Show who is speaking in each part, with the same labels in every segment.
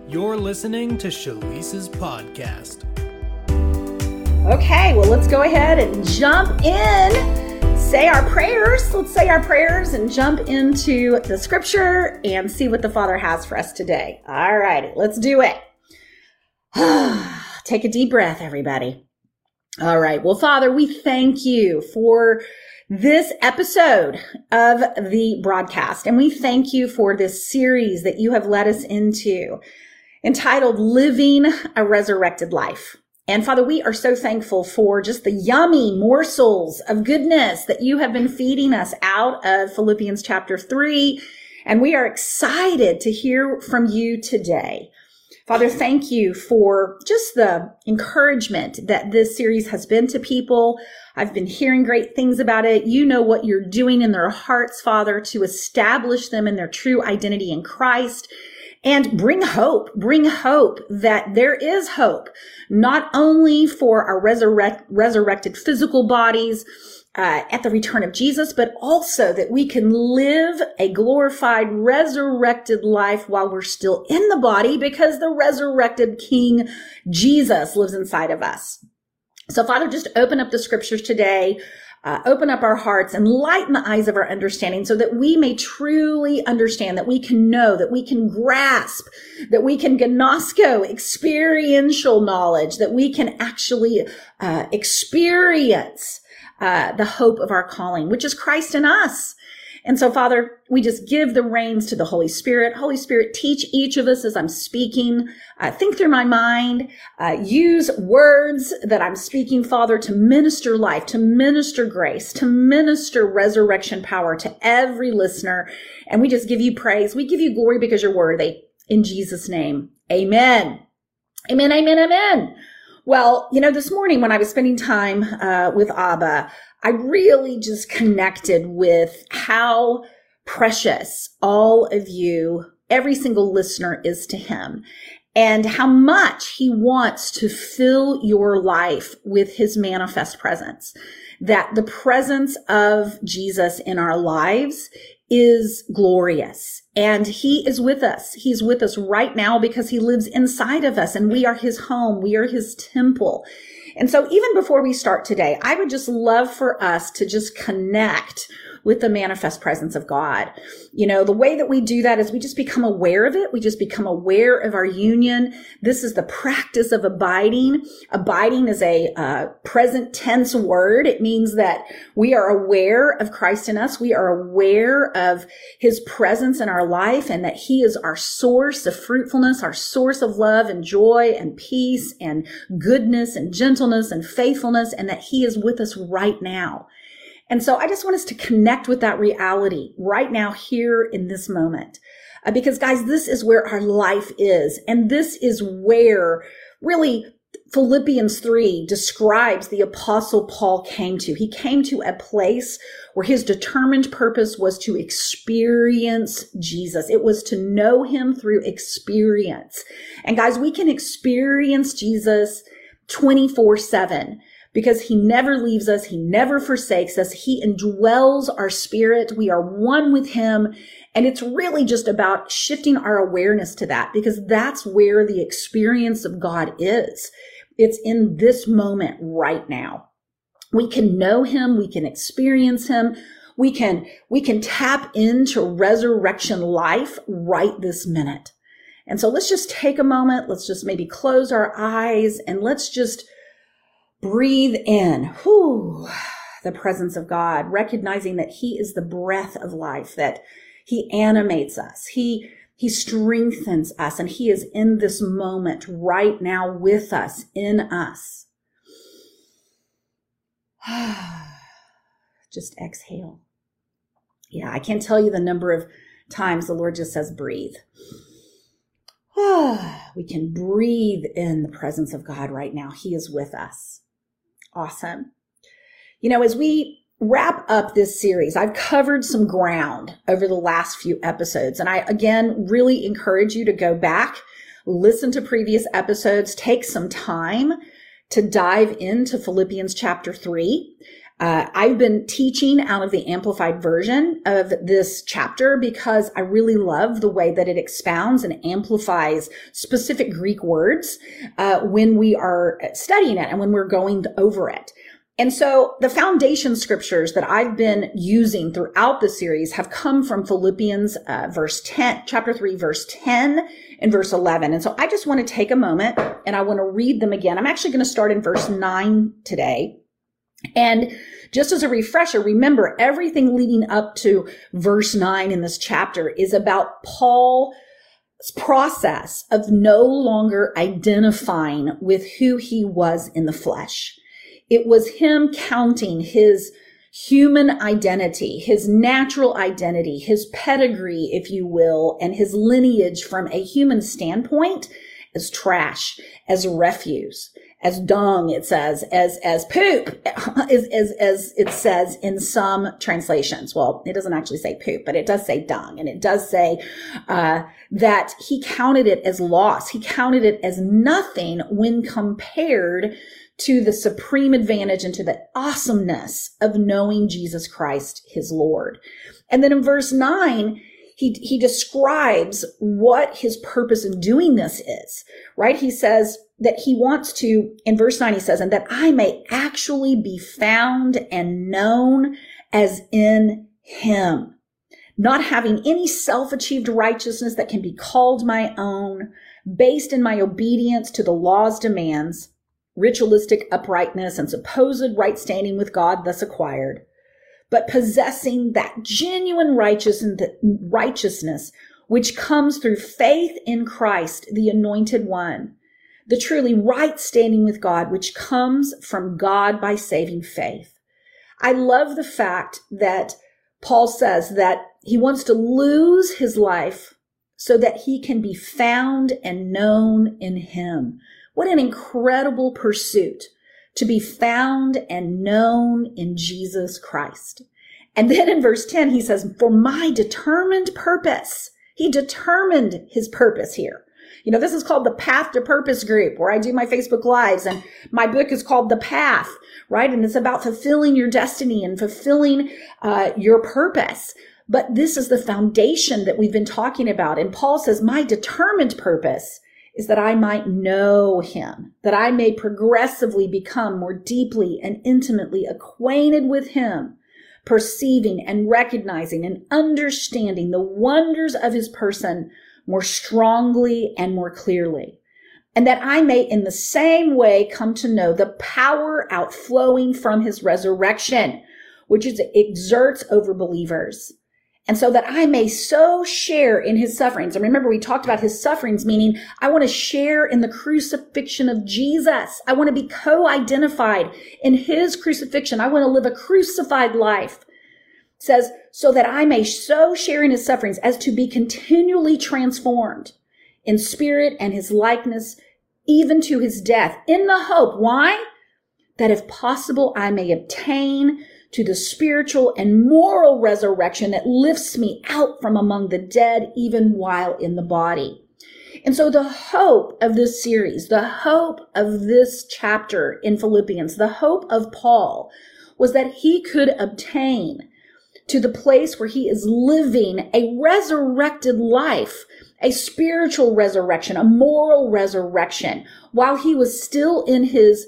Speaker 1: You're listening to Shalice's podcast.
Speaker 2: Okay, well, let's go ahead and jump in, say our prayers. Let's say our prayers and jump into the scripture and see what the Father has for us today. All righty, let's do it. Take a deep breath, everybody. All right. Well, Father, we thank you for this episode of the broadcast, and we thank you for this series that you have led us into, entitled Living a Resurrected Life. And Father, we are so thankful for just the yummy morsels of goodness that you have been feeding us out of Philippians chapter 3. And we are excited to hear from you today. Father, thank you for just the encouragement that this series has been to people. I've been hearing great things about it. You know what you're doing in their hearts, Father, to establish them in their true identity in Christ. And bring hope that there is hope, not only for our resurrected physical bodies at the return of Jesus, but also that we can live a glorified, resurrected life while we're still in the body, because the resurrected King Jesus lives inside of us. So Father, just open up the scriptures today. Open up our hearts and lighten the eyes of our understanding so that we may truly understand, that we can know, that we can grasp, that we can gnosko, experiential knowledge, that we can actually experience the hope of our calling, which is Christ in us. And so, Father, we just give the reins to the Holy Spirit. Holy Spirit, teach each of us as I'm speaking. Think through my mind. Use words that I'm speaking, Father, to minister life, to minister grace, to minister resurrection power to every listener. And we just give you praise. We give you glory because you're worthy. In Jesus' name, amen. Amen, amen, amen. Well, this morning when I was spending time with Abba, I really just connected with how precious all of you, every single listener, is to him, and how much he wants to fill your life with his manifest presence. That the presence of Jesus in our lives is glorious, and he is with us. He's with us right now because he lives inside of us, and we are his home. We are his temple. And so even before we start today, I would just love for us to just connect with the manifest presence of God. The way that we do that is we just become aware of it. We just become aware of our union. This is the practice of abiding. Abiding is a present tense word. It means that we are aware of Christ in us. We are aware of his presence in our life, and that he is our source of fruitfulness, our source of love and joy and peace and goodness and gentleness and faithfulness, and that he is with us right now. And so I just want us to connect with that reality right now, here in this moment. Because guys, this is where our life is. And this is where really Philippians 3 describes the Apostle Paul came to. He came to a place where his determined purpose was to experience Jesus. It was to know him through experience. And guys, we can experience Jesus 24/7. Because he never leaves us. He never forsakes us. He indwells our spirit. We are one with him. And it's really just about shifting our awareness to that, because that's where the experience of God is. It's in this moment right now. We can know him. We can experience him. We can tap into resurrection life right this minute. And so let's just take a moment. Let's just maybe close our eyes and let's just breathe in the presence of God, recognizing that he is the breath of life, that he animates us, he strengthens us, and he is in this moment right now with us, in us. Just exhale. Yeah, I can't tell you the number of times the Lord just says, breathe. We can breathe in the presence of God right now. He is with us. Awesome. As we wrap up this series, I've covered some ground over the last few episodes. And I, again, really encourage you to go back, listen to previous episodes, take some time to dive into Philippians chapter 3. I've been teaching out of the amplified version of this chapter because I really love the way that it expounds and amplifies specific Greek words when we are studying it and when we're going over it. And so the foundation scriptures that I've been using throughout the series have come from Philippians chapter 3, verse 10 and verse 11. And so I just want to take a moment and I want to read them again. I'm actually going to start in verse 9 today. And just as a refresher, remember everything leading up to verse 9 in this chapter is about Paul's process of no longer identifying with who he was in the flesh. It was him counting his human identity, his natural identity, his pedigree, if you will, and his lineage from a human standpoint as trash, as refuse, as dung, it says, as poop, as it says in some translations. Well, it doesn't actually say poop, but it does say dung. And it does say that he counted it as loss. He counted it as nothing when compared to the supreme advantage and to the awesomeness of knowing Jesus Christ, his Lord. And then in verse 9, he describes what his purpose in doing this is, right? He says that he wants to, in verse 9, he says, and that I may actually be found and known as in him, not having any self-achieved righteousness that can be called my own, based in my obedience to the law's demands, ritualistic uprightness and supposed right standing with God thus acquired, but possessing that genuine righteousness which comes through faith in Christ, the Anointed One, the truly right standing with God, which comes from God by saving faith. I love the fact that Paul says that he wants to lose his life so that he can be found and known in him. What an incredible pursuit to be found and known in Jesus Christ. And then in verse 10, he says, for my determined purpose. He determined his purpose here. You know, this is called the Path to Purpose group where I do my Facebook Lives, and my book is called The Path, right? And it's about fulfilling your destiny and fulfilling your purpose. But this is the foundation that we've been talking about. And Paul says, my determined purpose is that I might know him, that I may progressively become more deeply and intimately acquainted with him, perceiving and recognizing and understanding the wonders of his person more strongly and more clearly, and that I may in the same way come to know the power outflowing from his resurrection, which exerts over believers. And so that I may so share in his sufferings. And remember, we talked about his sufferings, meaning I want to share in the crucifixion of Jesus. I want to be co-identified in his crucifixion. I want to live a crucified life. It says, so that I may so share in his sufferings as to be continually transformed in spirit and his likeness, even to his death, in the hope. Why? That if possible, I may obtain to the spiritual and moral resurrection that lifts me out from among the dead, even while in the body. And so the hope of this series, the hope of this chapter in Philippians, the hope of Paul was that he could obtain to the place where he is living a resurrected life, a spiritual resurrection, a moral resurrection, while he was still in his,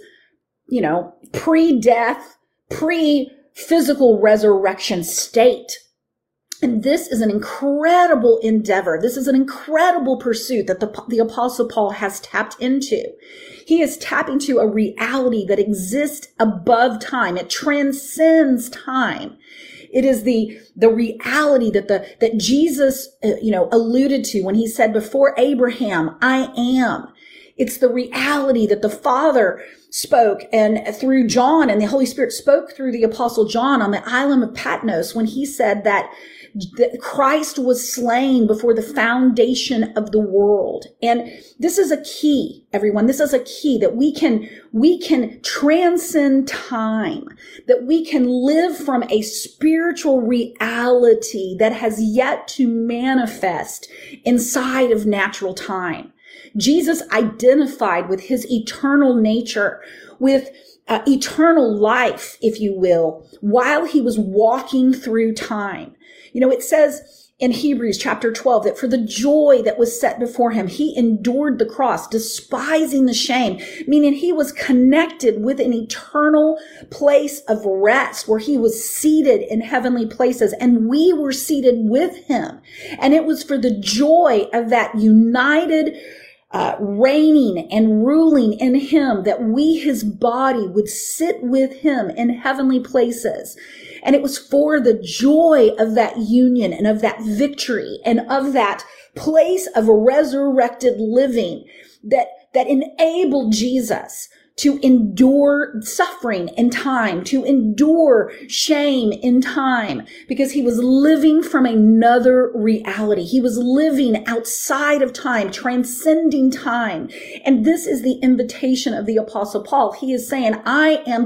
Speaker 2: pre-death, pre-physical resurrection state. And this is an incredible endeavor. This is an incredible pursuit that the Apostle Paul has tapped into. He is tapping to a reality that exists above time. It transcends time. It is the reality that Jesus, alluded to when he said, before Abraham, I am. It's the reality that the Father spoke and through John, and the Holy Spirit spoke through the Apostle John on the island of Patmos when he said that Christ was slain before the foundation of the world. And this is a key, everyone. This is a key that we can transcend time, that we can live from a spiritual reality that has yet to manifest inside of natural time. Jesus identified with his eternal nature, with eternal life, if you will, while he was walking through time. It says in Hebrews chapter 12 that for the joy that was set before him, he endured the cross, despising the shame, meaning he was connected with an eternal place of rest where he was seated in heavenly places, and we were seated with him. And it was for the joy of that united reigning and ruling in him that we, his body, would sit with him in heavenly places. And it was for the joy of that union and of that victory and of that place of resurrected living that enabled Jesus to endure suffering in time, to endure shame in time, because he was living from another reality. He was living outside of time, transcending time. And this is the invitation of the Apostle Paul. He is saying, I am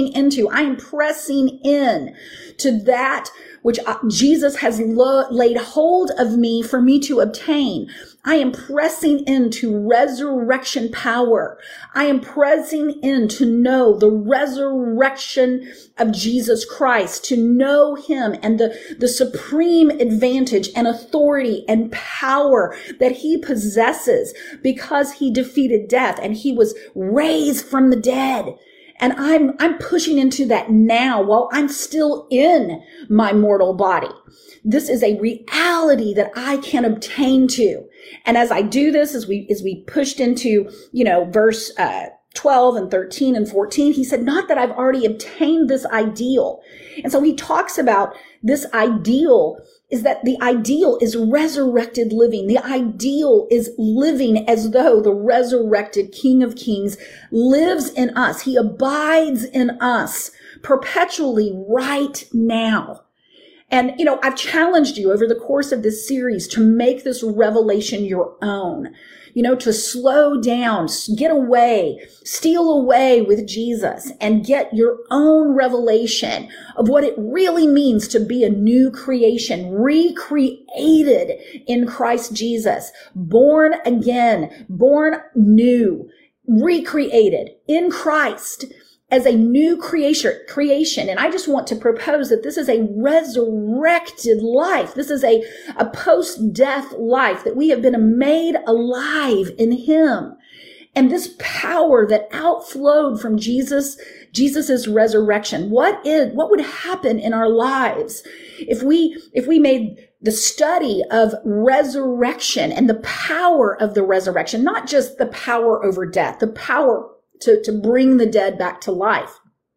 Speaker 2: pressing in to that which Jesus has laid hold of me for me to obtain. I am pressing into resurrection power. I am pressing in to know the resurrection of Jesus Christ, to know him and the supreme advantage and authority and power that he possesses because he defeated death and he was raised from the dead. And I'm pushing into that now while I'm still in my mortal body. This is a reality that I can obtain to. And as I do this, as we pushed into, verse 12 and 13 and 14, he said, not that I've already obtained this ideal. And so he talks about this ideal is that the ideal is resurrected living. The ideal is living as though the resurrected King of Kings lives in us. He abides in us perpetually right now. And, I've challenged you over the course of this series to make this revelation your own, to slow down, get away, steal away with Jesus and get your own revelation of what it really means to be a new creation, recreated in Christ Jesus, born again, born new, recreated in Christ as a new creation. And I just want to propose that this is a resurrected life. This is a post-death life, that we have been made alive in him. And this power that outflowed from Jesus's resurrection, what would happen in our lives if we made the study of resurrection and the power of the resurrection, not just the power over death, the power to bring the dead back to life,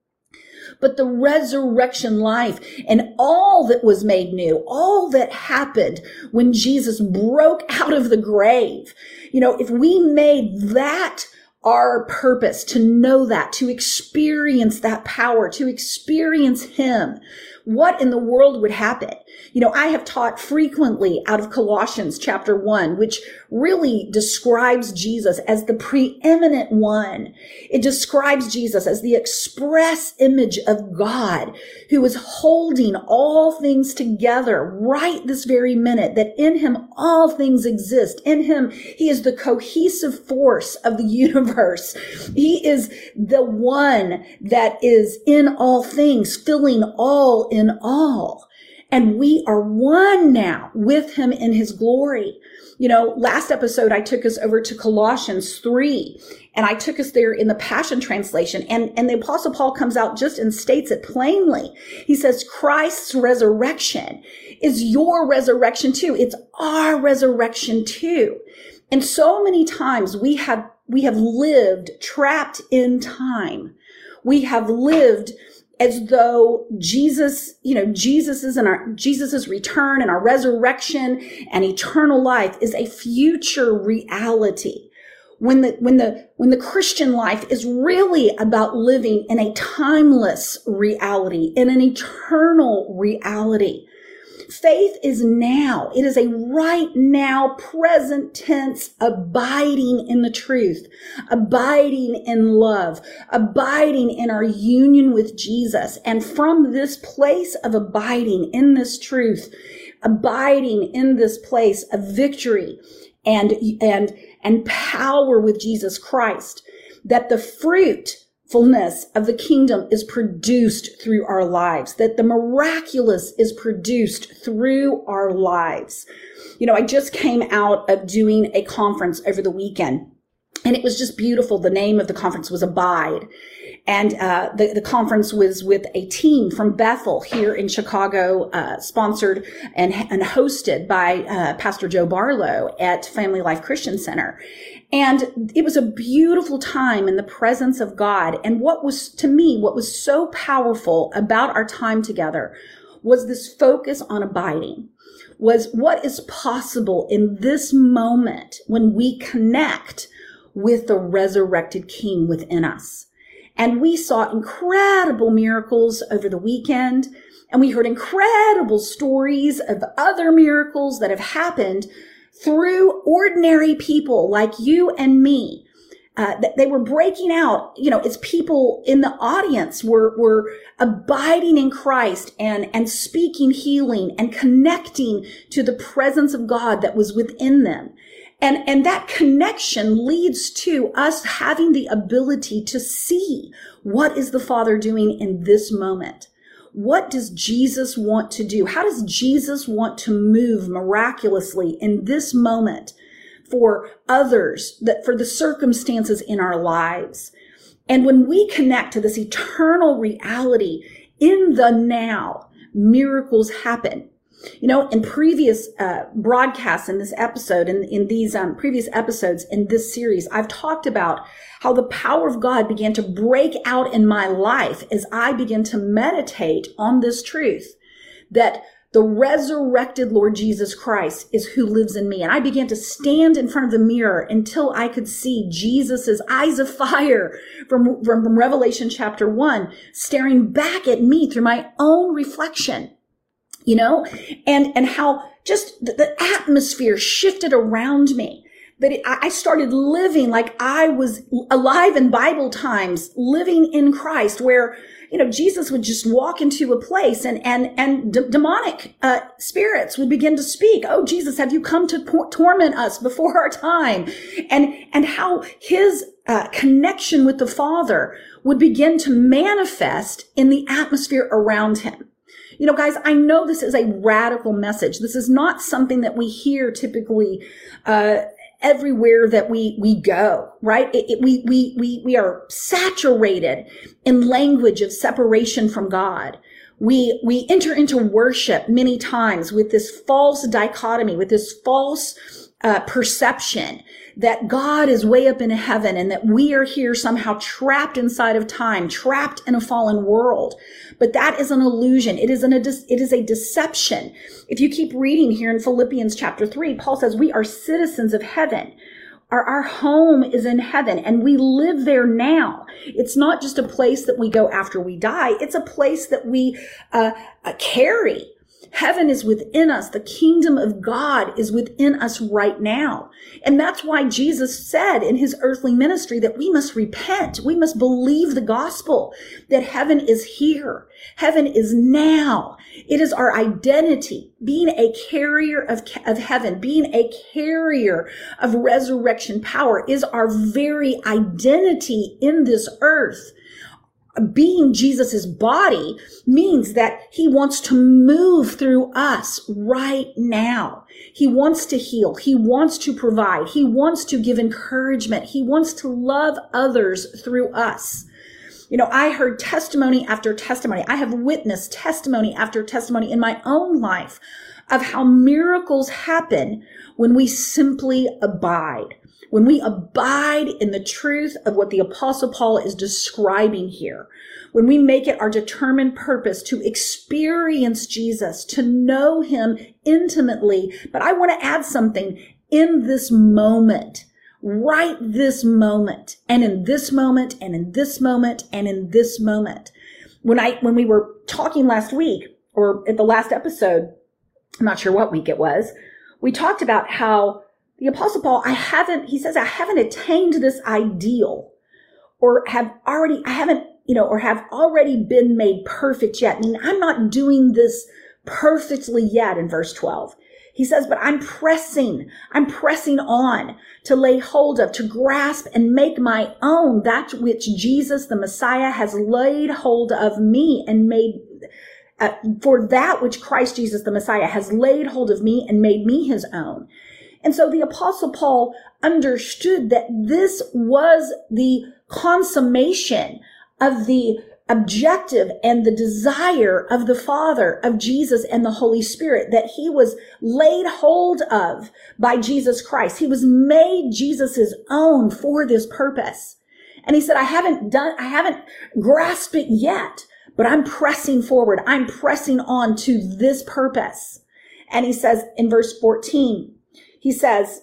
Speaker 2: but the resurrection life and all that was made new, all that happened when Jesus broke out of the grave. If we made that our purpose, to know that, to experience that power, to experience him, what in the world would happen? I have taught frequently out of Colossians chapter 1, which really describes Jesus as the preeminent one. It describes Jesus as the express image of God, who is holding all things together right this very minute, that in him all things exist. In him, he is the cohesive force of the universe. He is the one that is in all things, filling all in all. And we are one now with him in his glory. Last episode, I took us over to Colossians 3, and I took us there in the Passion Translation. And the Apostle Paul comes out just and states it plainly. He says, Christ's resurrection is your resurrection too. It's our resurrection too. And so many times we have lived trapped in time. We have lived as though Jesus, Jesus's return and our resurrection and eternal life is a future reality. When the Christian life is really about living in a timeless reality, in an eternal reality. Faith is now. It is a right now, present tense, abiding in the truth, abiding in love, abiding in our union with Jesus. And from this place of abiding in this truth, abiding in this place of victory and power with Jesus Christ, that the fruit fullness of the kingdom is produced through our lives, that the miraculous is produced through our lives. You know, I just came out of doing a conference over the weekend, and it was just beautiful. The name of the conference was Abide. And the conference was with a team from Bethel here in Chicago, sponsored and hosted by Pastor Joe Barlow at Family Life Christian Center. And it was a beautiful time in the presence of God. And what was so powerful about our time together was this focus on abiding, was what is possible in this moment when we connect with the resurrected King within us. And we saw incredible miracles over the weekend, and we heard incredible stories of other miracles that have happened through ordinary people like you and me. That they were breaking out, as people in the audience were abiding in Christ and speaking healing and connecting to the presence of God that was within them. And that connection leads to us having the ability to see what is the Father doing in this moment. What does Jesus want to do? How does Jesus want to move miraculously in this moment for others, that for the circumstances in our lives? And when we connect to this eternal reality in the now, miracles happen. In previous broadcasts in this episode, in these previous episodes in this series, I've talked about how the power of God began to break out in my life as I began to meditate on this truth, that the resurrected Lord Jesus Christ is who lives in me. And I began to stand in front of the mirror until I could see Jesus's eyes of fire from Revelation chapter 1, staring back at me through my own reflection. And how just the atmosphere shifted around me, that I started living like I was alive in Bible times, living in Christ, where, Jesus would just walk into a place and demonic spirits would begin to speak. Oh, Jesus, have you come to torment us before our time? And how his connection with the Father would begin to manifest in the atmosphere around him. Guys, I know this is a radical message. This is not something that we hear typically everywhere that we go, right? We are saturated in language of separation from God. We enter into worship many times with this false dichotomy, with this false perception that God is way up in heaven and that we are here somehow trapped inside of time, trapped in a fallen world. But that is an illusion. It is a deception. If you keep reading here in Philippians chapter 3, Paul says we are citizens of heaven. Our home is in heaven and we live there now. It's not just a place that we go after we die. It's a place that we carry. Heaven is within us. The kingdom of God is within us right now. And that's why Jesus said in his earthly ministry that we must repent. We must believe the gospel, that heaven is here. Heaven is now. It is our identity. Being a carrier of heaven, being a carrier of resurrection power is our very identity in this earth. Being Jesus's body means that he wants to move through us right now. He wants to heal. He wants to provide. He wants to give encouragement. He wants to love others through us. I heard testimony after testimony. I have witnessed testimony after testimony in my own life of how miracles happen when we simply abide. When we abide in the truth of what the Apostle Paul is describing here, when we make it our determined purpose to experience Jesus, to know him intimately, but I want to add something, in this moment, right this moment, and in this moment, and in this moment, and in this moment. When we were talking last week, or at the last episode, I'm not sure what week it was, we talked about how the Apostle Paul, I haven't attained this ideal or have already been made perfect yet. I mean, I'm not doing this perfectly yet in verse 12. He says, but I'm pressing on to lay hold of, to grasp and make my own that which Jesus, the Messiah, has laid hold of me and made, for that which Christ Jesus, the Messiah, has laid hold of me and made me his own. And so the Apostle Paul understood that this was the consummation of the objective and the desire of the Father, of Jesus and the Holy Spirit, that he was laid hold of by Jesus Christ. He was made Jesus' own for this purpose. And he said, I haven't grasped it yet, but I'm pressing forward. I'm pressing on to this purpose. And he says in verse 14, he says,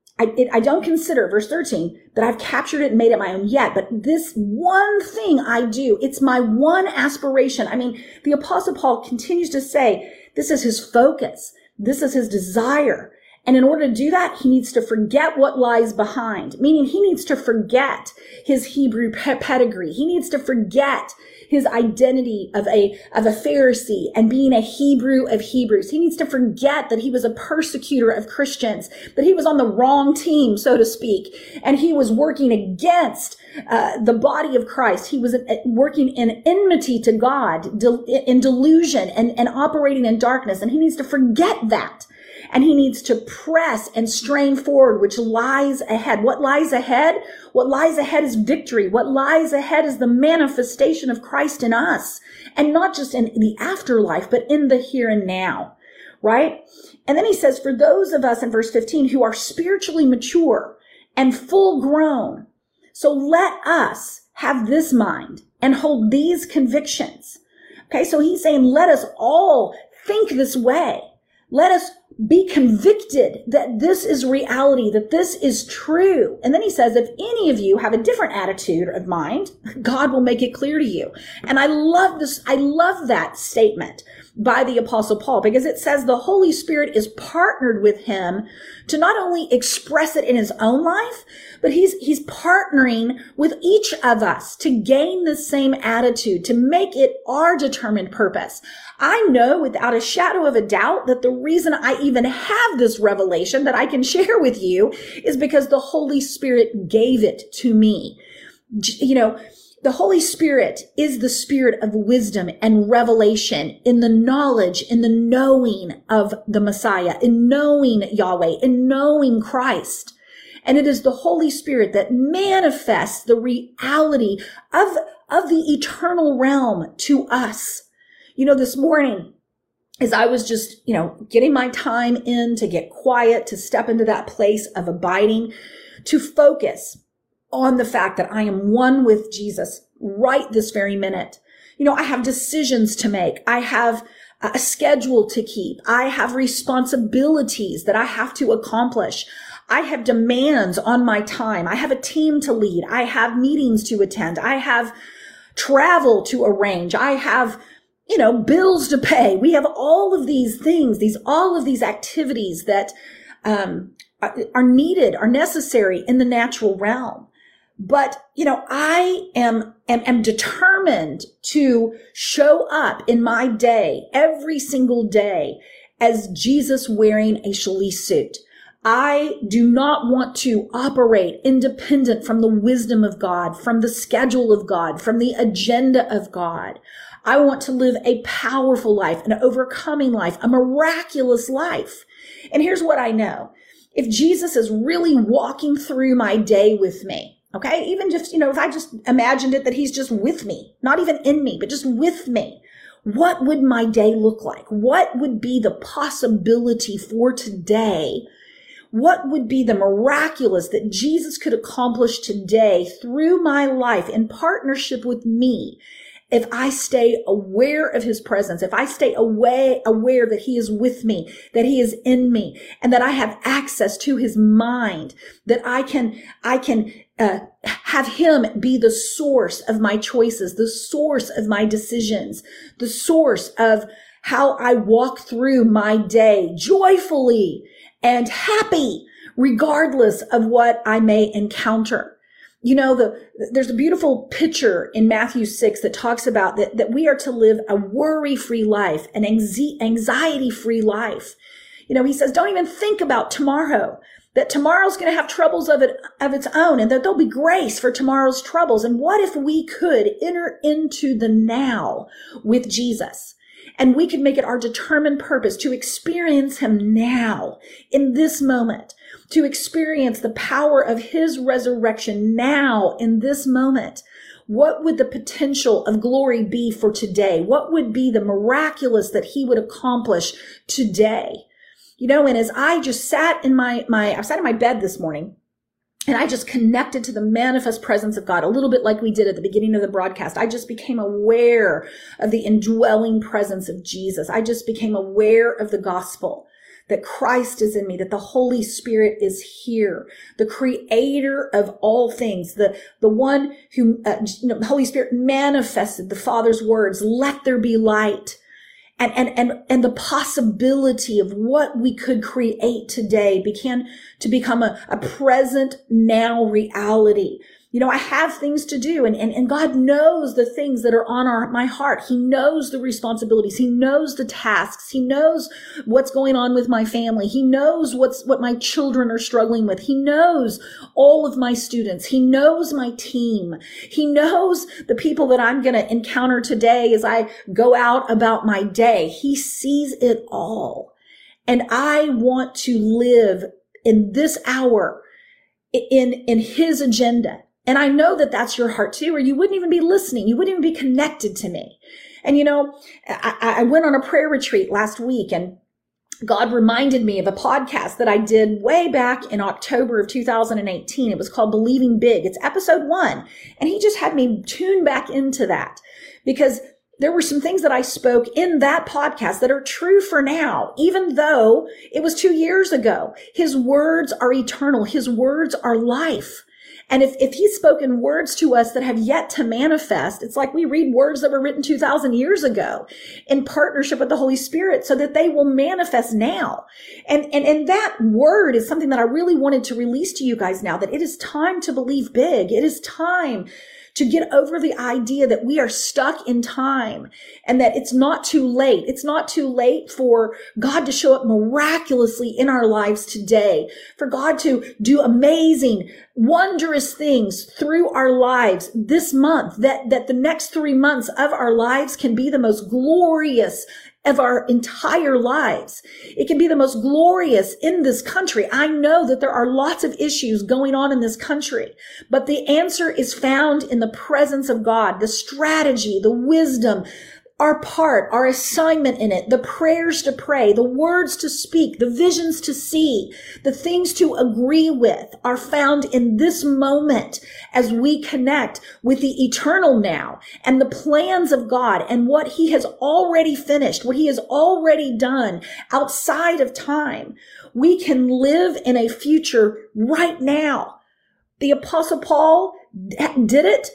Speaker 2: I don't consider, verse 13, that I've captured it and made it my own yet, but this one thing I do, it's my one aspiration. I mean, the Apostle Paul continues to say, this is his focus. This is his desire. And in order to do that, he needs to forget what lies behind, meaning he needs to forget his Hebrew pedigree. He needs to forget his identity of a Pharisee and being a Hebrew of Hebrews. He needs to forget that he was a persecutor of Christians, that he was on the wrong team, so to speak, and he was working against the body of Christ. He was working in enmity to God, in delusion and operating in darkness. And he needs to forget that. And he needs to press and strain forward, which lies ahead. What lies ahead? What lies ahead is victory. What lies ahead is the manifestation of Christ in us. And not just in the afterlife, but in the here and now, right? And then he says, for those of us in verse 15 who are spiritually mature and full grown, so let us have this mind and hold these convictions. Okay, so he's saying, let us all think this way. Let us be convicted that this is reality, that this is true. And then he says, if any of you have a different attitude of mind, God will make it clear to you. And I love this. I love that statement by the Apostle Paul, because it says the Holy Spirit is partnered with him to not only express it in his own life, but he's partnering with each of us to gain the same attitude, to make it our determined purpose. I know without a shadow of a doubt that the reason I even have this revelation that I can share with you is because the Holy Spirit gave it to me. You know, the Holy Spirit is the spirit of wisdom and revelation in the knowledge, in the knowing of the Messiah, in knowing Yahweh, in knowing Christ. And it is the Holy Spirit that manifests the reality of the eternal realm to us. You know, this morning, as I was just, getting my time in to get quiet, to step into that place of abiding, to focus on the fact that I am one with Jesus right this very minute. I have decisions to make. I have a schedule to keep. I have responsibilities that I have to accomplish. I have demands on my time. I have a team to lead. I have meetings to attend. I have travel to arrange. I have, bills to pay. We have all of these things, all of these activities that are needed, are necessary in the natural realm. But, I am determined to show up in my day, every single day, as Jesus wearing a Shalish suit. I do not want to operate independent from the wisdom of God, from the schedule of God, from the agenda of God. I want to live a powerful life, an overcoming life, a miraculous life. And here's what I know. If Jesus is really walking through my day with me, okay, even just, if I just imagined it that he's just with me, not even in me, but just with me, what would my day look like? What would be the possibility for today? What would be the miraculous that Jesus could accomplish today through my life in partnership with me if I stay aware of his presence, if I stay aware that he is with me, that he is in me, and that I have access to his mind, that I can have him be the source of my choices, the source of my decisions, the source of how I walk through my day joyfully and happy, regardless of what I may encounter. There's a beautiful picture in Matthew 6 that talks about that we are to live a worry-free life, an anxiety-free life. He says, don't even think about tomorrow, that tomorrow's going to have troubles of its own, and that there'll be grace for tomorrow's troubles. And what if we could enter into the now with Jesus? And we could make it our determined purpose to experience him now, in this moment, to experience the power of his resurrection now, in this moment. What would the potential of glory be for today? What would be the miraculous that he would accomplish today? And as I just sat in I sat in my bed this morning, and I just connected to the manifest presence of God, a little bit like we did at the beginning of the broadcast. I just became aware of the indwelling presence of Jesus. I just became aware of the gospel, that Christ is in me, that the Holy Spirit is here, the creator of all things, the one who, the Holy Spirit manifested the Father's words, let there be light. And the possibility of what we could create today began to become a present now reality. I have things to do, and God knows the things that are on my heart. He knows the responsibilities. He knows the tasks. He knows what's going on with my family. He knows what my children are struggling with. He knows all of my students. He knows my team. He knows the people that I'm going to encounter today as I go out about my day. He sees it all. And I want to live in this hour in his agenda. And I know that that's your heart too, or you wouldn't even be listening. You wouldn't even be connected to me. And I went on a prayer retreat last week, and God reminded me of a podcast that I did way back in October of 2018. It was called Believing Big. It's episode 1. And he just had me tune back into that, because there were some things that I spoke in that podcast that are true for now, even though it was 2 years ago. His words are eternal. His words are life. And if he's spoken words to us that have yet to manifest, it's like we read words that were written 2,000 years ago in partnership with the Holy Spirit so that they will manifest now. And that word is something that I really wanted to release to you guys now, that it is time to believe big. It is time to get over the idea that we are stuck in time and that it's not too late. It's not too late for God to show up miraculously in our lives today, for God to do amazing, wondrous things through our lives this month, that the next 3 months of our lives can be the most glorious of our entire lives. It can be the most glorious in this country. I know that there are lots of issues going on in this country, but the answer is found in the presence of God, the strategy, the wisdom, our part, our assignment in it, the prayers to pray, the words to speak, the visions to see, the things to agree with are found in this moment as we connect with the eternal now and the plans of God and what he has already finished, what he has already done outside of time. We can live in a future right now. The Apostle Paul did it.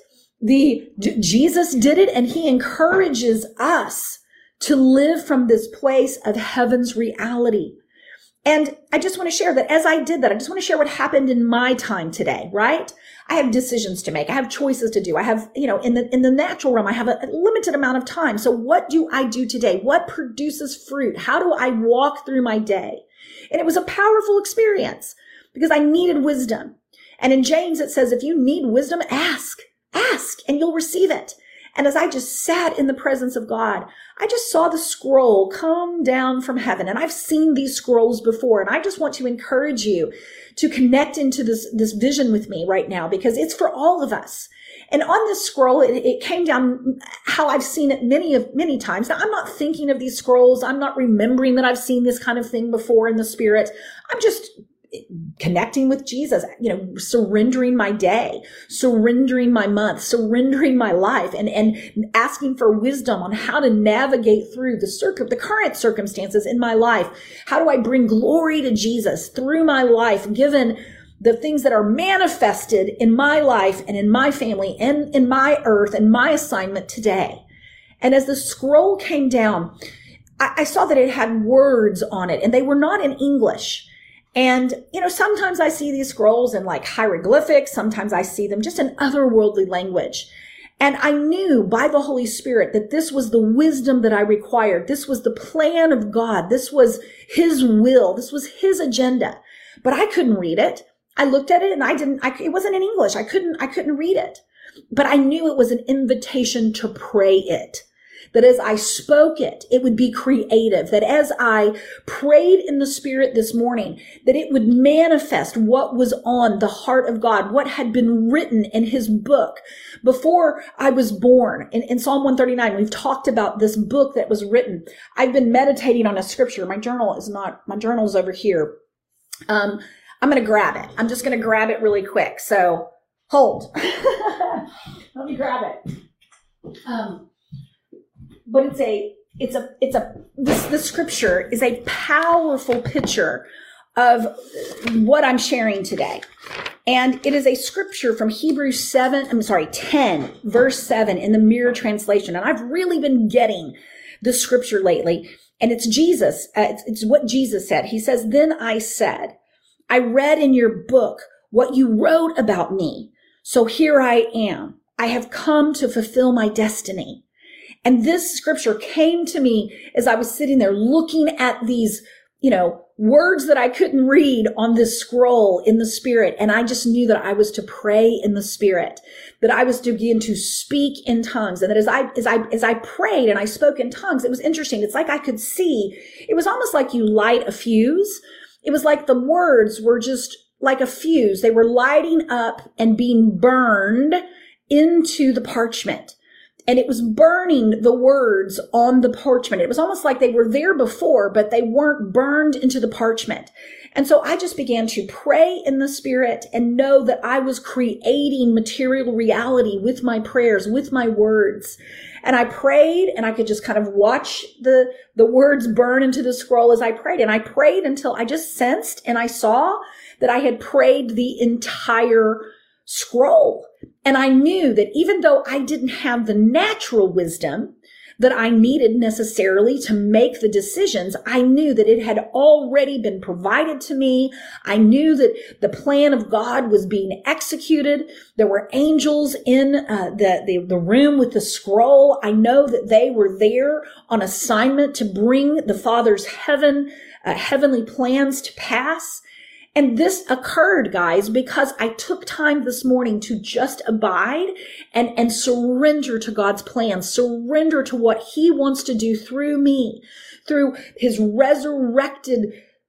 Speaker 2: Jesus did it, and he encourages us to live from this place of heaven's reality. And I just want to share that as I did that, I just want to share what happened in my time today, right? I have decisions to make. I have choices to do. I have, in the natural realm, I have a limited amount of time. So what do I do today? What produces fruit? How do I walk through my day? And it was a powerful experience because I needed wisdom. And in James, it says, if you need wisdom, ask and you'll receive it. And as I just sat in the presence of God, I just saw the scroll come down from heaven. And I've seen these scrolls before. And I just want to encourage you to connect into this vision with me right now, because it's for all of us. And on this scroll, it came down how I've seen it many times. Now, I'm not thinking of these scrolls. I'm not remembering that I've seen this kind of thing before in the Spirit. I'm just connecting with Jesus, surrendering my day, surrendering my month, surrendering my life, and asking for wisdom on how to navigate through the current circumstances in my life. How do I bring glory to Jesus through my life, given the things that are manifested in my life and in my family and in my earth and my assignment today? And as the scroll came down, I saw that it had words on it, and they were not in English. And, sometimes I see these scrolls in like hieroglyphics. Sometimes I see them just in otherworldly language. And I knew by the Holy Spirit that this was the wisdom that I required. This was the plan of God. This was his will. This was his agenda. But I couldn't read it. I looked at it and it wasn't in English. I couldn't read it. But I knew it was an invitation to pray it. That as I spoke it, it would be creative. That as I prayed in the Spirit this morning, that it would manifest what was on the heart of God, what had been written in his book before I was born. In Psalm 139, we've talked about this book that was written. I've been meditating on a scripture. My journal's over here. I'm going to grab it. I'm just going to grab it really quick. So hold. Let me grab it. But this scripture is a powerful picture of what I'm sharing today. And it is a scripture from Hebrews 10, verse 7 in the Mirror translation. And I've really been getting this scripture lately. And it's Jesus. It's what Jesus said. He says, "Then I said, I read in your book what you wrote about me. So here I am. I have come to fulfill my destiny." And this scripture came to me as I was sitting there looking at these, words that I couldn't read on this scroll in the Spirit. And I just knew that I was to pray in the Spirit, that I was to begin to speak in tongues. And that as I prayed and I spoke in tongues, it was interesting. It's like I could see, it was almost like you light a fuse. It was like the words were just like a fuse. They were lighting up and being burned into the parchment. And it was burning the words on the parchment. It was almost like they were there before, but they weren't burned into the parchment. And so I just began to pray in the Spirit and know that I was creating material reality with my prayers, with my words. And I prayed, and I could just kind of watch the words burn into the scroll as I prayed. And I prayed until I just sensed and I saw that I had prayed the entire scroll. And I knew that even though I didn't have the natural wisdom that I needed necessarily to make the decisions, I knew that it had already been provided to me. I knew that the plan of God was being executed. There were angels in the room with the scroll. I know that they were there on assignment to bring the Father's heavenly plans to pass. And this occurred, guys, because I took time this morning to just abide and surrender to God's plan, surrender to what he wants to do through me, through his resurrected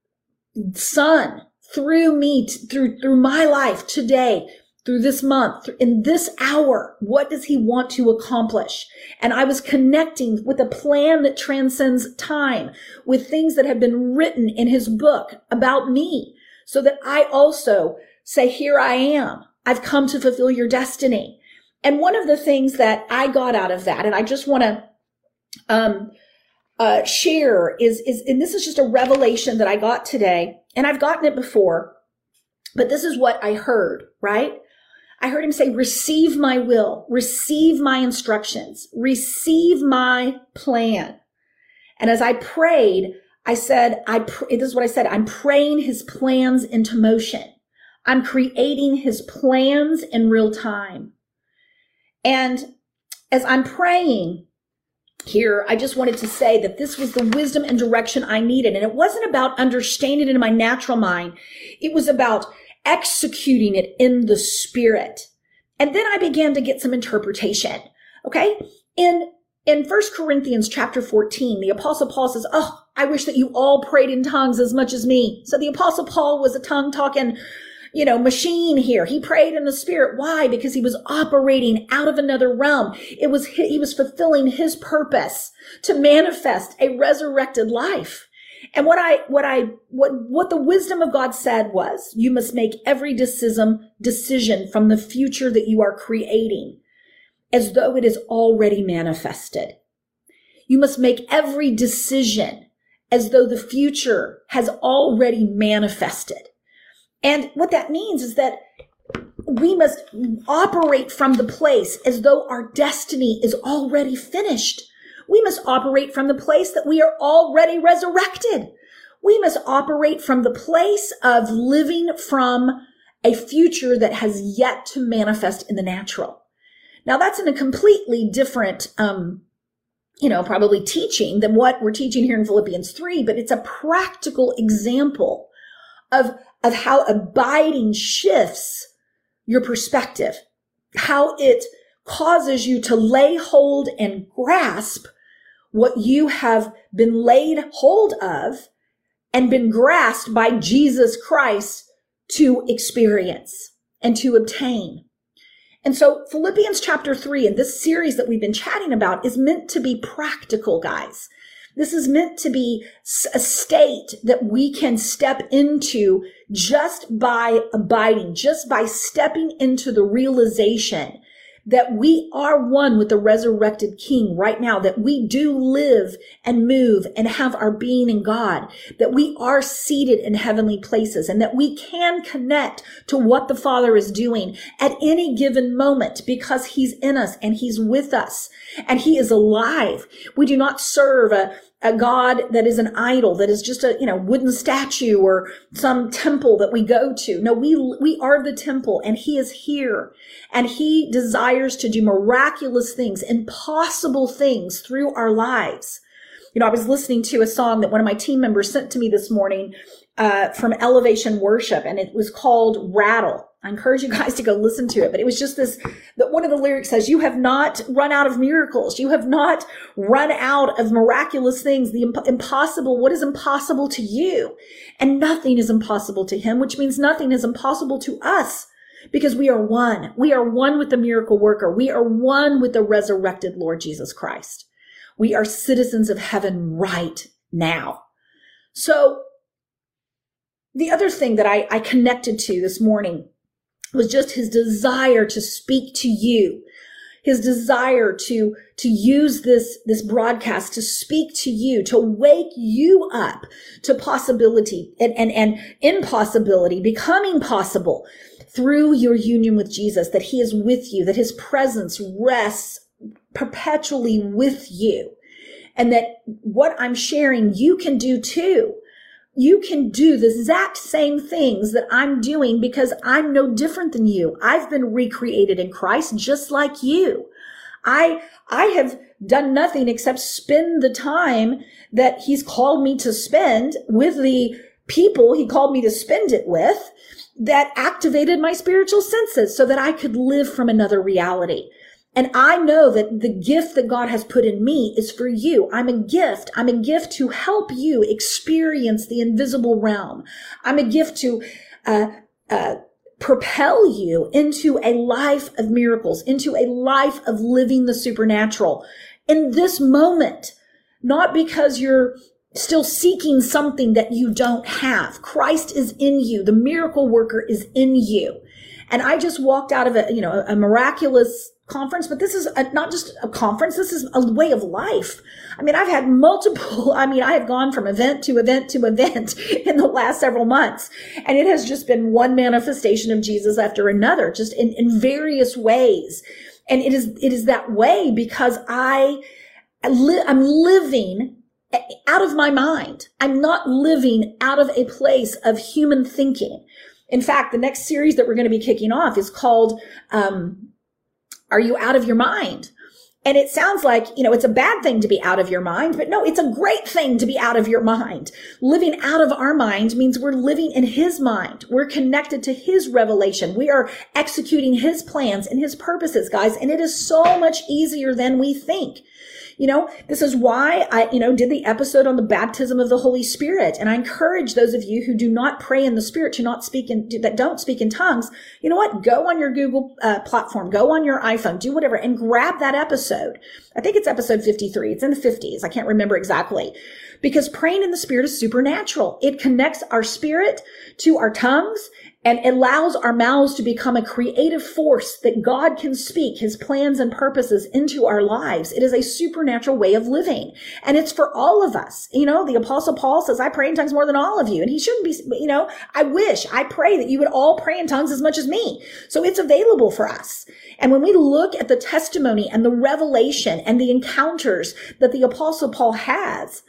Speaker 2: Son, through me, through my life today, through this month, in this hour. What does he want to accomplish? And I was connecting with a plan that transcends time, with things that have been written in his book about me, so that I also say, here I am. I've come to fulfill your destiny. And one of the things that I got out of that, and I just want to share is, and this is just a revelation that I got today, and I've gotten it before, but this is what I heard, right? I heard him say, receive my will, receive my instructions, receive my plan. And as I prayed, I said, this is what I said, I'm praying his plans into motion. I'm creating his plans in real time. And as I'm praying here, I just wanted to say that this was the wisdom and direction I needed. And it wasn't about understanding it in my natural mind. It was about executing it in the Spirit. And then I began to get some interpretation. Okay? In 1 Corinthians chapter 14, the Apostle Paul says, I wish that you all prayed in tongues as much as me. So the Apostle Paul was a tongue-talking, machine here. He prayed in the Spirit. Why? Because he was operating out of another realm. He was fulfilling his purpose to manifest a resurrected life. And what the wisdom of God said was, you must make every decision from the future that you are creating as though it is already manifested. You must make every decision as though the future has already manifested. And what that means is that we must operate from the place as though our destiny is already finished. We must operate from the place that we are already resurrected. We must operate from the place of living from a future that has yet to manifest in the natural. Now that's in a completely different, probably teaching than what we're teaching here in Philippians 3, but it's a practical example of how abiding shifts your perspective, how it causes you to lay hold and grasp what you have been laid hold of and been grasped by Jesus Christ to experience and to obtain. And so Philippians chapter 3 and this series that we've been chatting about is meant to be practical, guys. This is meant to be a state that we can step into just by abiding, just by stepping into the realization that we are one with the resurrected King right now, that we do live and move and have our being in God, that we are seated in heavenly places, and that we can connect to what the Father is doing at any given moment because he's in us and he's with us and he is alive. We do not serve a God that is an idol, that is just a, wooden statue or some temple that we go to. No, we are the temple and he is here and he desires to do miraculous things, impossible things through our lives. I was listening to a song that one of my team members sent to me this morning, from Elevation Worship, and it was called Rattle. I encourage you guys to go listen to it. But it was just that one of the lyrics says, you have not run out of miracles. You have not run out of miraculous things. The impossible, what is impossible to you? And nothing is impossible to him, which means nothing is impossible to us because we are one. We are one with the miracle worker. We are one with the resurrected Lord Jesus Christ. We are citizens of heaven right now. So the other thing that I connected to this morning was just his desire to speak to you, his desire to use this broadcast to speak to you, to wake you up to possibility and impossibility becoming possible through your union with Jesus, that he is with you, that his presence rests perpetually with you, and that what I'm sharing you can do too. You can do the exact same things that I'm doing because I'm no different than you. I've been recreated in Christ just like you. I have done nothing except spend the time that he's called me to spend with the people he called me to spend it with that activated my spiritual senses so that I could live from another reality. And I know that the gift that God has put in me is for you. I'm a gift. I'm a gift to help you experience the invisible realm. I'm a gift to propel you into a life of miracles, into a life of living the supernatural in this moment, not because you're still seeking something that you don't have. Christ is in you. The miracle worker is in you. And I just walked out of a miraculous conference, but this is not just a conference. This is a way of life. I mean, I have gone from event to event to event in the last several months. And it has just been one manifestation of Jesus after another, just in various ways. And it is that way because I'm living out of my mind. I'm not living out of a place of human thinking. In fact, the next series that we're going to be kicking off is called, Are You Out of Your Mind? And it sounds like, it's a bad thing to be out of your mind, but no, it's a great thing to be out of your mind. Living out of our mind means we're living in his mind. We're connected to his revelation. We are executing his plans and his purposes, guys. And it is so much easier than we think. This is why I, did the episode on the baptism of the Holy Spirit. And I encourage those of you who do not pray in the Spirit, that don't speak in tongues. You know what? Go on your Google platform, go on your iPhone, do whatever, and grab that episode. I think it's episode 53. It's in the 50s. I can't remember exactly. Because praying in the Spirit is supernatural. It connects our spirit to our tongues and allows our mouths to become a creative force that God can speak his plans and purposes into our lives. It is a supernatural way of living. And it's for all of us. The Apostle Paul says, I pray in tongues more than all of you. And he shouldn't be, I pray that you would all pray in tongues as much as me. So it's available for us. And when we look at the testimony and the revelation and the encounters that the Apostle Paul had,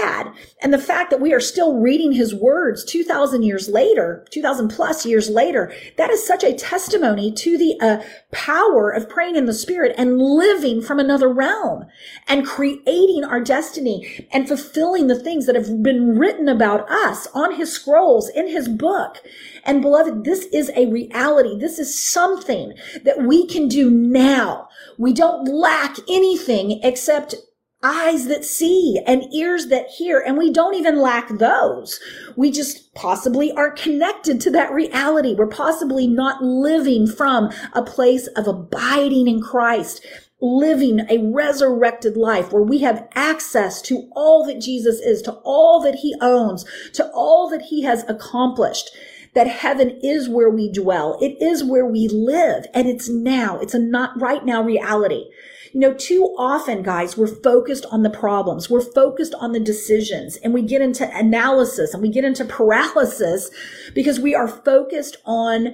Speaker 2: had. And the fact that we are still reading his words 2,000 years later, 2,000 plus years later, that is such a testimony to the power of praying in the Spirit and living from another realm and creating our destiny and fulfilling the things that have been written about us on his scrolls, in his book. And beloved, this is a reality. This is something that we can do now. We don't lack anything except eyes that see and ears that hear, and we don't even lack those. We just possibly aren't connected to that reality. We're possibly not living from a place of abiding in Christ, living a resurrected life where we have access to all that Jesus is, to all that he owns, to all that he has accomplished. That heaven is where we dwell. It is where we live. And it's now. It's a not right now reality. You know, too often, guys, we're focused on the problems. We're focused on the decisions, and we get into analysis and we get into paralysis because we are focused on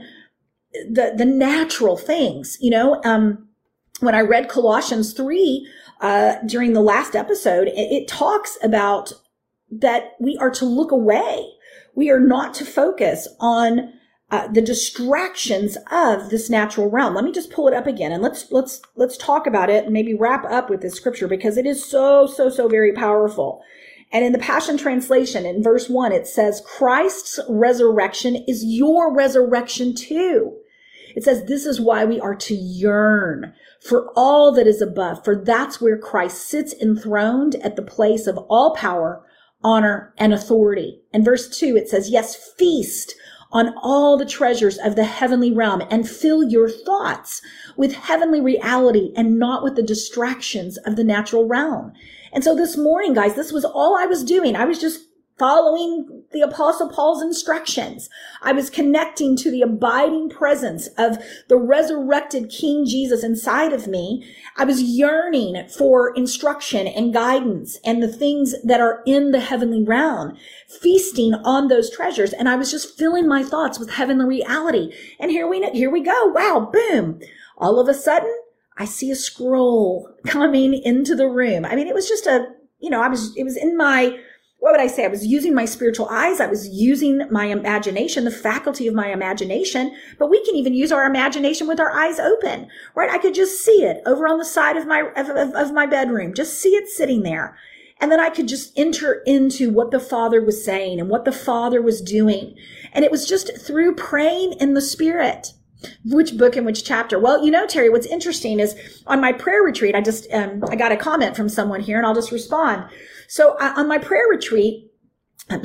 Speaker 2: the natural things. You know, when I read Colossians 3 during the last episode, it talks about that we are to look away. We are not to focus on the distractions of this natural realm. Let me just pull it up again and let's talk about it and maybe wrap up with this scripture because it is so very powerful. And in the Passion Translation, in verse 1, it says, Christ's resurrection is your resurrection too. It says, this is why we are to yearn for all that is above, for that's where Christ sits enthroned at the place of all power, honor, and authority. And verse 2, it says, yes, feast on all the treasures of the heavenly realm and fill your thoughts with heavenly reality and not with the distractions of the natural realm. And so this morning, guys, this was all I was doing. I was just following the Apostle Paul's instructions. I was connecting to the abiding presence of the resurrected King Jesus inside of me. I was yearning for instruction and guidance and the things that are in the heavenly realm, feasting on those treasures. And I was just filling my thoughts with heavenly reality. And here we go. Wow, boom. All of a sudden, I see a scroll coming into the room. I mean, it was just it was in my, what would I say? I was using my spiritual eyes. I was using my imagination, the faculty of my imagination, but we can even use our imagination with our eyes open, right? I could just see it over on the side of my bedroom, just see it sitting there. And then I could just enter into what the Father was saying and what the Father was doing. And it was just through praying in the Spirit. Which book and which chapter? Well, you know, Terry, what's interesting is on my prayer retreat, I got a comment from someone here and I'll just respond. So on my prayer retreat, I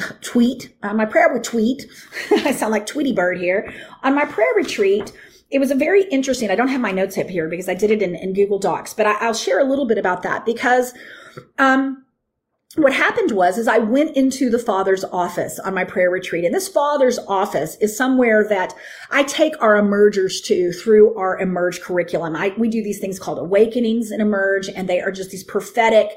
Speaker 2: sound like Tweety Bird here. On my prayer retreat, it was a very interesting, I don't have my notes up here because I did it in Google Docs, but I'll share a little bit about that because, what happened was I went into the Father's office on my prayer retreat. And this Father's office is somewhere that I take our emergers to through our Emerge curriculum. We do these things called Awakenings in Emerge, and they are just these prophetic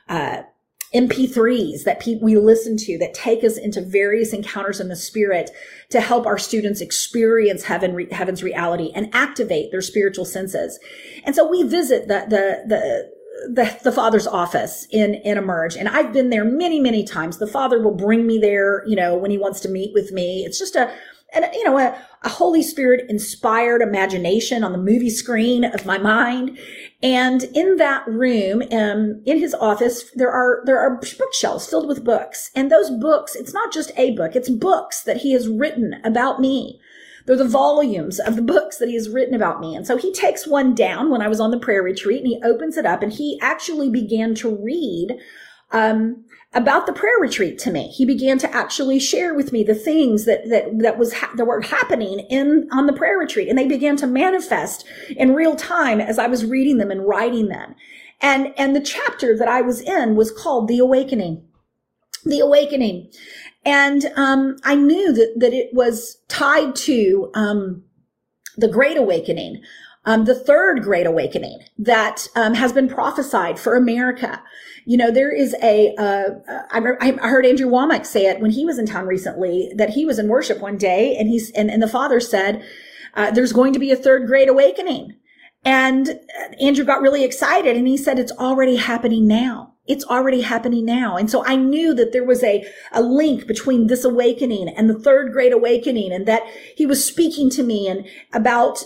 Speaker 2: MP3s that we listen to that take us into various encounters in the Spirit to help our students experience heaven's reality and activate their spiritual senses. And so we visit the Father's office in Emerge. And I've been there many, many times. The Father will bring me there, you know, when he wants to meet with me. It's just a Holy Spirit inspired imagination on the movie screen of my mind. And in that room, in his office, there are bookshelves filled with books. And those books, it's not just a book, it's books that he has written about me. They're the volumes of the books that he has written about me. And so he takes one down when I was on the prayer retreat and he opens it up and he actually began to read about the prayer retreat to me. He began to actually share with me the things that were happening on the prayer retreat. And they began to manifest in real time as I was reading them and writing them. And the chapter that I was in was called The Awakening. The Awakening. And I knew that it was tied to the Great Awakening, the third Great Awakening that has been prophesied for America. You know, there is I heard Andrew Womack say it when he was in town recently, that he was in worship one day and the Father said, there's going to be a third Great Awakening. And Andrew got really excited and he said, it's already happening now. It's already happening now. And so I knew that there was a link between this awakening and the third great awakening, and that he was speaking to me and about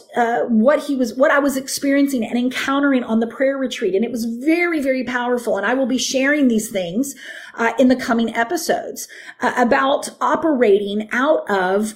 Speaker 2: what I was experiencing and encountering on the prayer retreat. And it was very, very powerful. And I will be sharing these things in the coming episodes about operating out of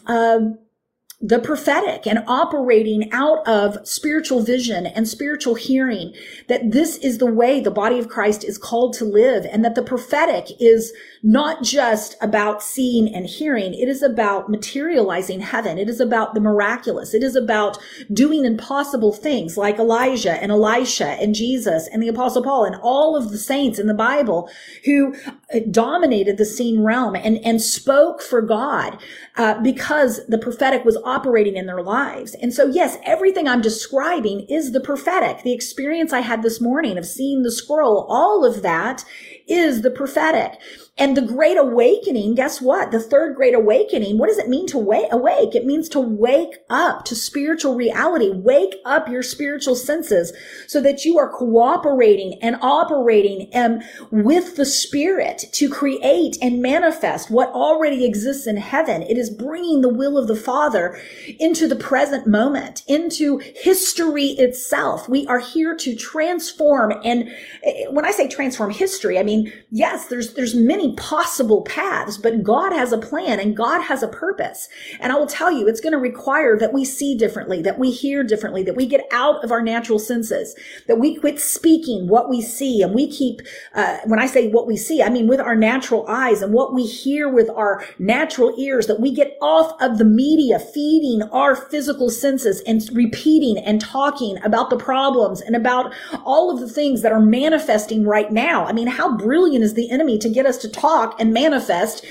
Speaker 2: the prophetic and operating out of spiritual vision and spiritual hearing, that this is the way the body of Christ is called to live, and that the prophetic is not just about seeing and hearing. It is about materializing heaven. It is about the miraculous. It is about doing impossible things like Elijah and Elisha and Jesus and the Apostle Paul and all of the saints in the Bible who dominated the seen realm and spoke for God because the prophetic was operating in their lives. And so, yes, everything I'm describing is the prophetic. The experience I had this morning of seeing the scroll, all of that is the prophetic. And the great awakening, guess what? The third great awakening, what does it mean to awake? It means to wake up to spiritual reality. Wake up your spiritual senses so that you are cooperating and operating with the Spirit to create and manifest what already exists in heaven. It is bringing the will of the Father into the present moment, into history itself. We are here to transform. And when I say transform history, I mean, yes, there's many possible paths, but God has a plan and God has a purpose. And I will tell you, it's going to require that we see differently, that we hear differently, that we get out of our natural senses, that we quit speaking what we see. And we keep, when I say what we see, I mean with our natural eyes, and what we hear with our natural ears, that we get off of the media feeding our physical senses and repeating and talking about the problems and about all of the things that are manifesting right now. I mean, how brilliant is the enemy to get us to talk and manifest,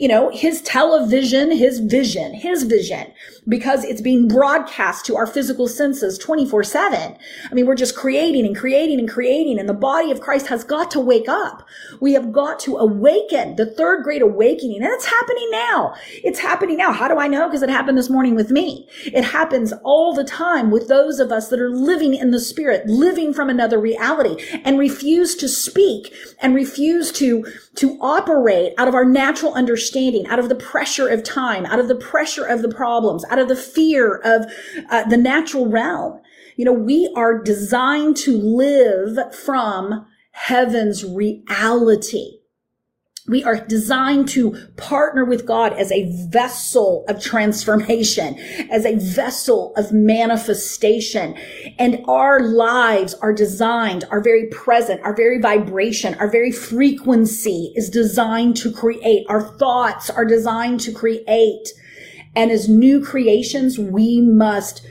Speaker 2: his television, his vision, because it's being broadcast to our physical senses 24/7. I mean, we're just creating and creating and creating, and the body of Christ has got to wake up. We have got to awaken, the third great awakening, and it's happening now. It's happening now. How do I know? Because it happened this morning with me. It happens all the time with those of us that are living in the Spirit, living from another reality, and refuse to speak and refuse to operate out of our natural understanding, out of the pressure of time, out of the pressure of the problems, out of the fear of the natural realm. We are designed to live from heaven's reality. We are designed to partner with God as a vessel of transformation, as a vessel of manifestation. And our lives are designed, our very present, our very vibration, our very frequency is designed to create. Our thoughts are designed to create. And as new creations, we must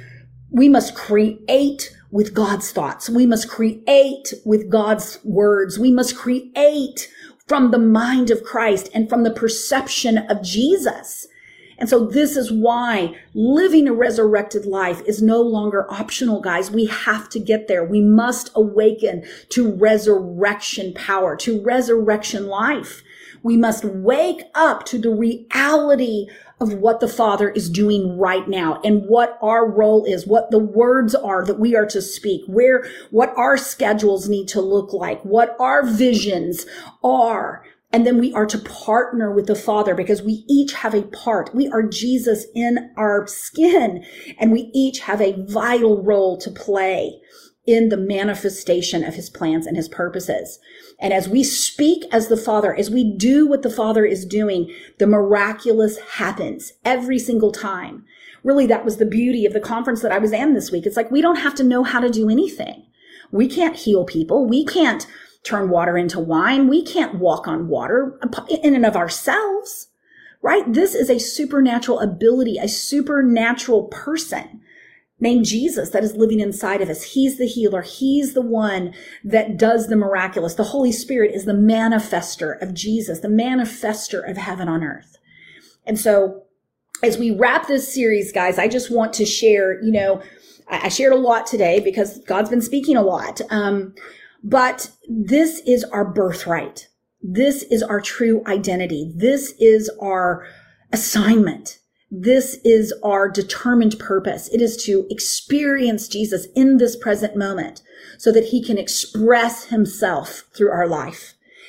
Speaker 2: create with God's thoughts. We must create with God's words. We must create from the mind of Christ and from the perception of Jesus. And so this is why living a resurrected life is no longer optional, guys. We have to get there. We must awaken to resurrection power, to resurrection life. We must wake up to the reality of what the Father is doing right now and what our role is, what the words are that we are to speak, what our schedules need to look like, what our visions are. And then we are to partner with the Father because we each have a part. We are Jesus in our skin, and we each have a vital role to play in the manifestation of his plans and his purposes. And as we speak as the Father, as we do what the Father is doing, the miraculous happens every single time. Really, that was the beauty of the conference that I was in this week. It's like we don't have to know how to do anything. We can't heal people. We can't turn water into wine. We can't walk on water in and of ourselves, right? This is a supernatural ability, a supernatural person named Jesus that is living inside of us. He's the healer. He's the one that does the miraculous. The Holy Spirit is the manifester of Jesus, the manifester of heaven on earth. And so as we wrap this series, guys, I just want to share, I shared a lot today because God's been speaking a lot. But this is our birthright. This is our true identity. This is our assignment. This is our determined purpose. It is to experience Jesus in this present moment so that he can express himself through our life.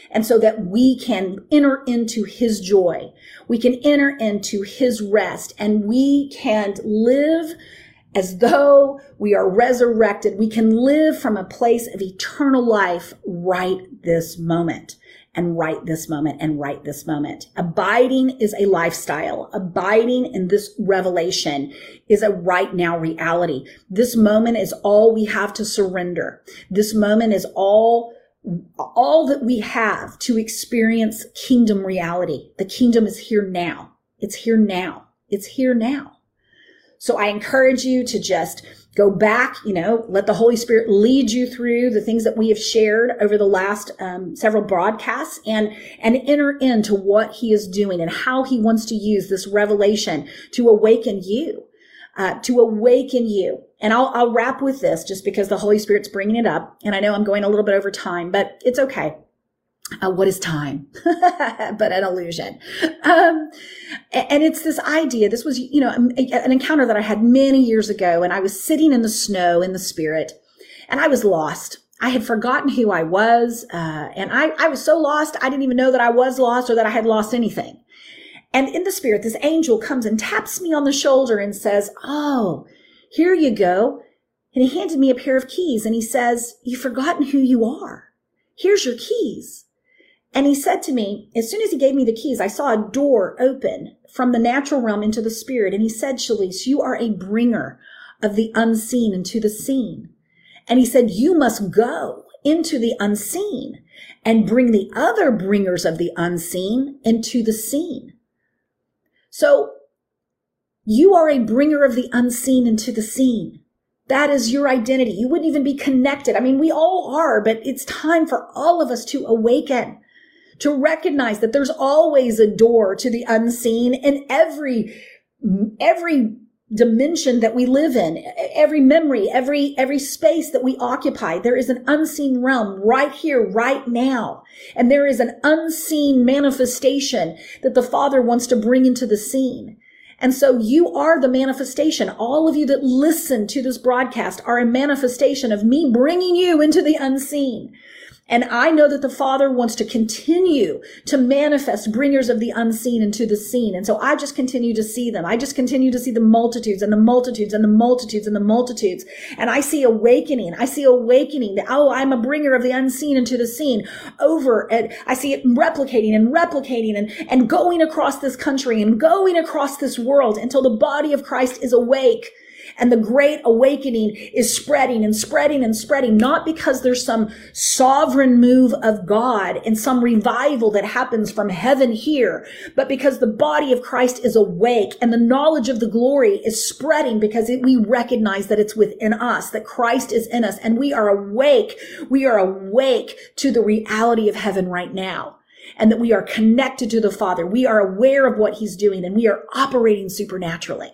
Speaker 2: And so that we can enter into his joy. We can enter into his rest, and we can live as though we are resurrected. We can live from a place of eternal life right this moment, and right this moment, and right this moment. Abiding is a lifestyle. Abiding in this revelation is a right now reality. This moment is all we have to surrender. This moment is all that we have to experience kingdom reality. The kingdom is here now. It's here now. It's here now. So I encourage you to just go back, let the Holy Spirit lead you through the things that we have shared over the last several broadcasts, and enter into what he is doing and how he wants to use this revelation to awaken you, And I'll wrap with this just because the Holy Spirit's bringing it up. And I know I'm going a little bit over time, but it's okay. What is time? But an illusion. And it's this idea. This was, an encounter that I had many years ago, and I was sitting in the snow in the Spirit, and I was lost. I had forgotten who I was. And I was so lost. I didn't even know that I was lost or that I had lost anything. And in the Spirit, this angel comes and taps me on the shoulder and says, "Oh, here you go." And he handed me a pair of keys, and he says, "You've forgotten who you are. Here's your keys." And he said to me, as soon as he gave me the keys, I saw a door open from the natural realm into the spirit. And he said, "Shalise, you are a bringer of the unseen into the seen." And he said, "You must go into the unseen and bring the other bringers of the unseen into the seen." So you are a bringer of the unseen into the seen. That is your identity. You wouldn't even be connected. I mean, we all are, but it's time for all of us to awaken, to recognize that there's always a door to the unseen in every dimension that we live in, every memory, every space that we occupy. There is an unseen realm right here, right now. And there is an unseen manifestation that the Father wants to bring into the scene. And so you are the manifestation. All of you that listen to this broadcast are a manifestation of me bringing you into the unseen. And I know that the Father wants to continue to manifest bringers of the unseen into the seen. And so I just continue to see them. I just continue to see the multitudes and the multitudes and the multitudes and the multitudes. And I see awakening. I see awakening that, oh, I'm a bringer of the unseen into the seen over. And I see it replicating and going across this country and going across this world until the body of Christ is awake. And the great awakening is spreading and spreading and spreading, not because there's some sovereign move of God and some revival that happens from heaven here, but because the body of Christ is awake and the knowledge of the glory is spreading because we recognize that it's within us, that Christ is in us, and we are awake. We are awake to the reality of heaven right now, and that we are connected to the Father. We are aware of what he's doing, and we are operating supernaturally.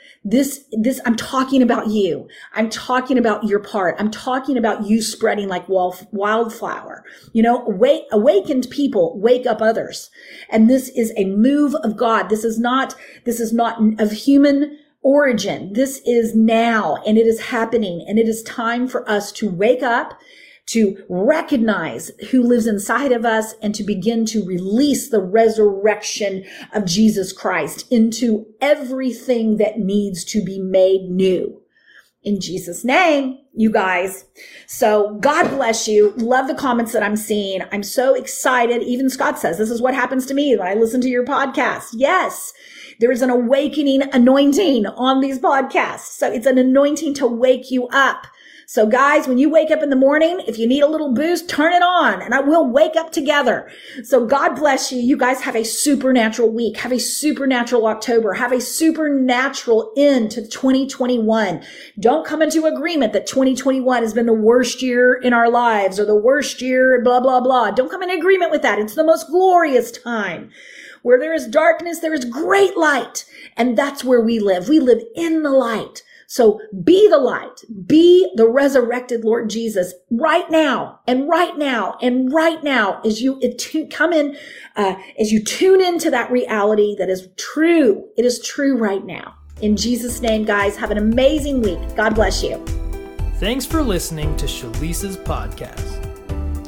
Speaker 2: I'm talking about you. I'm talking about your part. I'm talking about you spreading like wildflower. Awakened people wake up others. And this is a move of God. This is not of human origin. This is now, and it is happening. And it is time for us to wake up, to recognize who lives inside of us, and to begin to release the resurrection of Jesus Christ into everything that needs to be made new. In Jesus' name, you guys. So God bless you. Love the comments that I'm seeing. I'm so excited. Even Scott says, this is what happens to me when I listen to your podcast. Yes. There is an awakening anointing on these podcasts. So it's an anointing to wake you up. So guys, when you wake up in the morning, if you need a little boost, turn it on and we'll wake up together. So God bless you. You guys have a supernatural week. Have a supernatural October. Have a supernatural end to 2021. Don't come into agreement that 2021 has been the worst year in our lives or the worst year, blah, blah, blah. Don't come in agreement with that. It's the most glorious time. Where there is darkness, there is great light. And that's where we live. We live in the light. So be the light, be the resurrected Lord Jesus right now and right now and right now as you come in, as you tune into that reality that is true. It is true right now. In Jesus' name, guys, have an amazing week. God bless you.
Speaker 1: Thanks for listening to Shalisa's podcast.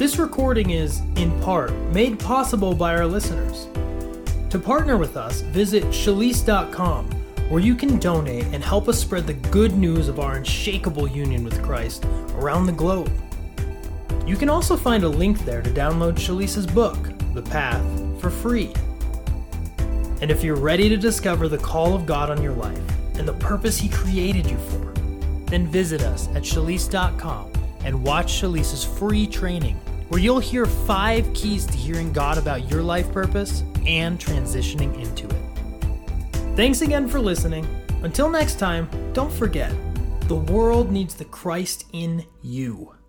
Speaker 1: This recording is, in part, made possible by our listeners. To partner with us, visit Shalice.com, where you can donate and help us spread the good news of our unshakable union with Christ around the globe. You can also find a link there to download Shalice's book, The Path, for free. And if you're ready to discover the call of God on your life and the purpose He created you for, then visit us at Shalice.com and watch Shalice's free training, where you'll hear 5 keys to hearing God about your life purpose and transitioning into it. Thanks again for listening. Until next time, don't forget, the world needs the Christ in you.